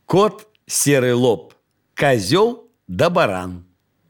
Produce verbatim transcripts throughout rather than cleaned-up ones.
Кот, серый лоб, козел да баран.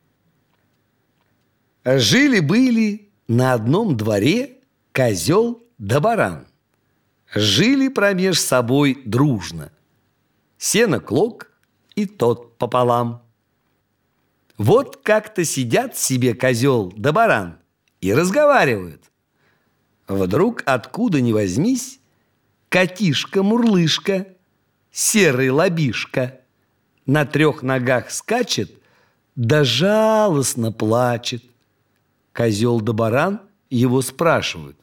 Жили-были на одном дворе козел да баран. Жили промеж собой дружно. Сено клок и тот пополам. Вот как-то сидят себе козел да баран и разговаривают. Вдруг откуда ни возьмись котишка-мурлышка, серый лобишка, на трех ногах скачет, да жалостно плачет. Козел да баран его спрашивают: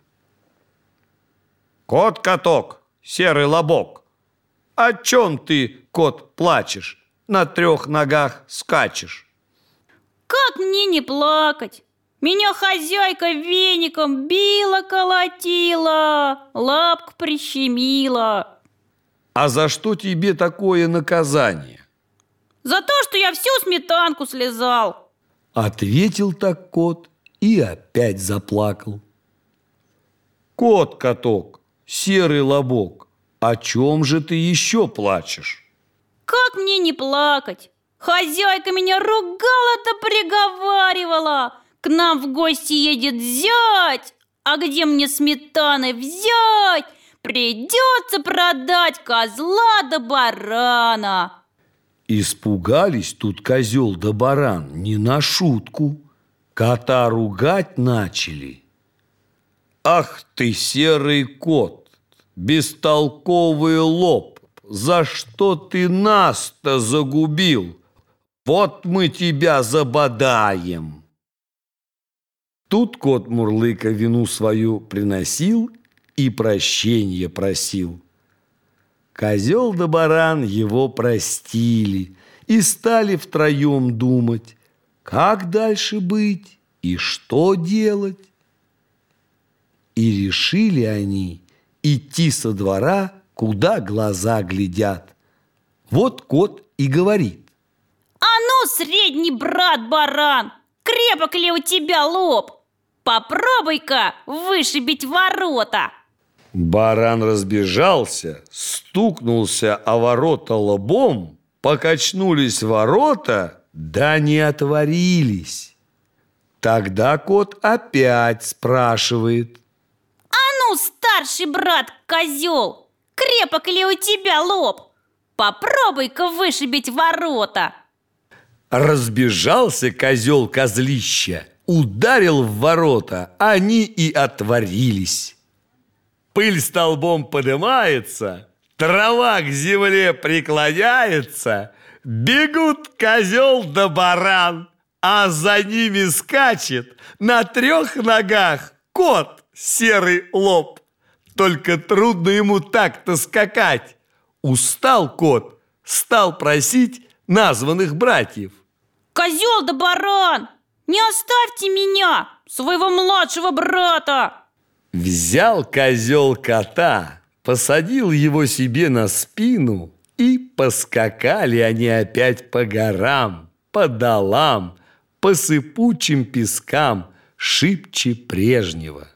«Кот-каток, серый лобок, о чем ты, кот, плачешь, на трех ногах скачешь?» «Как мне не плакать? Меня хозяйка веником била-колотила, лапку прищемила». «А за что тебе такое наказание?» «За то, что я всю сметанку слезал». Ответил так кот и опять заплакал. «Кот-каток, серый лобок, о чем же ты еще плачешь?» «Как мне не плакать? Хозяйка меня ругала да приговаривала. К нам в гости едет зять, а где мне сметаны взять? Придется продать козла да барана». Испугались тут козел да баран не на шутку. Кота ругать начали. «Ах ты, серый кот, бестолковый лоб, за что ты нас-то загубил? Вот мы тебя забодаем!» Тут кот Мурлыка вину свою приносил и прощенье просил. Козел да баран его простили и стали втроем думать, как дальше быть и что делать. И решили они идти со двора, куда глаза глядят. Вот кот и говорит: «А ну, средний брат баран, крепок ли у тебя лоб? Попробуй-ка вышибить ворота». Баран разбежался, стукнулся о ворота лбом, покачнулись ворота, да не отворились. Тогда кот опять спрашивает: «А ну, старший брат козел, крепок ли у тебя лоб? Попробуй-ка вышибить ворота». Разбежался козел-козлища, ударил в ворота, они и отворились. Пыль столбом подымается, трава к земле преклоняется, бегут козел да баран, а за ними скачет на трех ногах кот, серый лоб. Только трудно ему так-то скакать. Устал кот, стал просить названных братьев: «Козел да баран, не оставьте меня, своего младшего брата». Взял козел кота, посадил его себе на спину, и поскакали они опять по горам, по долам, по сыпучим пескам, шибче прежнего.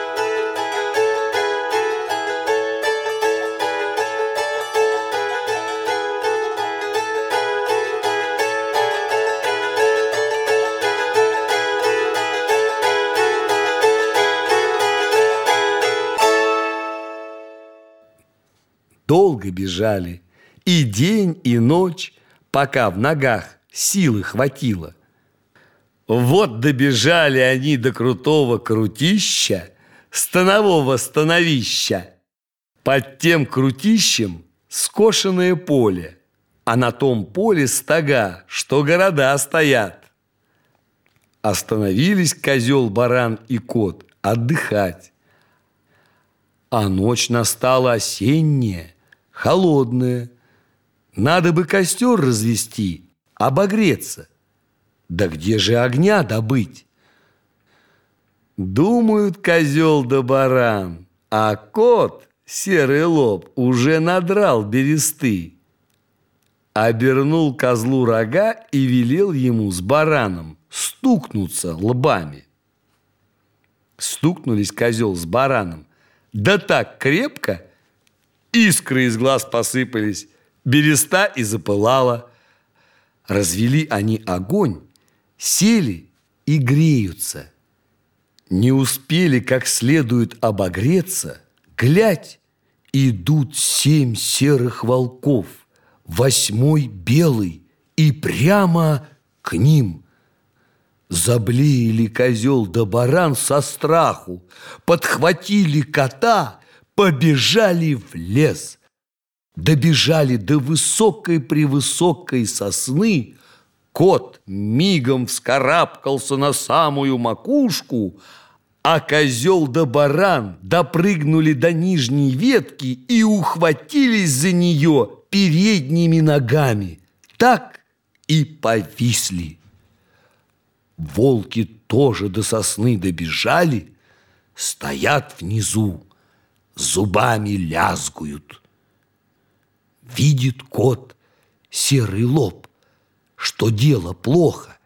Долго бежали, и день, и ночь, пока в ногах силы хватило. Вот добежали они до крутого крутища, станового становища. Под тем крутищем скошенное поле, а на том поле стога, что города стоят. Остановились козел, баран и кот отдыхать. А ночь настала осенняя, холодная. Надо бы костер развести, обогреться. Да где же огня добыть? Думают козел да баран, а кот, серый лоб, уже надрал бересты. Обернул козлу рога и велел ему с бараном стукнуться лбами. Стукнулись козел с бараном, да так крепко, искры из глаз посыпались, береста и запылала. Развели они огонь, сели и греются. Не успели как следует обогреться, глядь, идут семь серых волков, восьмой белый, и прямо к ним. Заблеяли козел да баран со страху, подхватили кота, побежали в лес. Добежали до высокой-превысокой сосны. Кот мигом вскарабкался на самую макушку, а козел да баран допрыгнули до нижней ветки и ухватились за нее передними ногами. Так и повисли. Волки тоже до сосны добежали, стоят внизу, зубами лязгуют. Видит кот серый лоб, что дело плохо,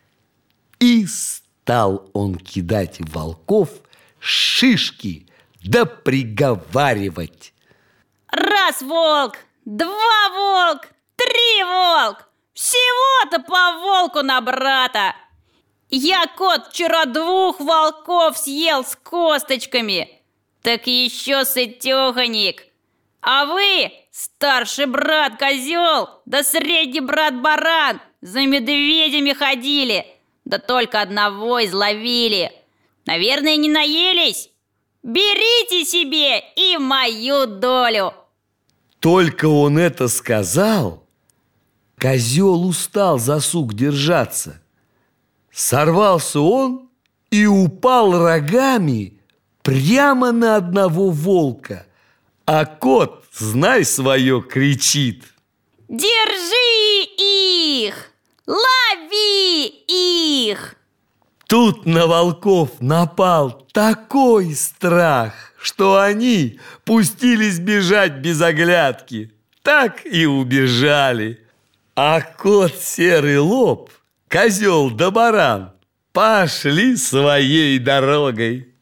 и стал он кидать в волков шишки да приговаривать. Раз волк, два волк, три волк, всего-то по волку на брата. Я, кот, вчера двух волков съел с косточками, так еще сытеханик. А вы, старший брат козел, да средний брат баран, за медведями ходили, да только одного изловили. Наверное, не наелись? Берите себе и мою долю. Только он это сказал, козел устал за сук держаться. Сорвался он и упал рогами прямо на одного волка. А кот, знай свое, кричит: держи их! Лови их! Тут на волков напал такой страх, что они пустились бежать без оглядки. Так и убежали. А кот серый лоб, козел да баран пошли своей дорогой.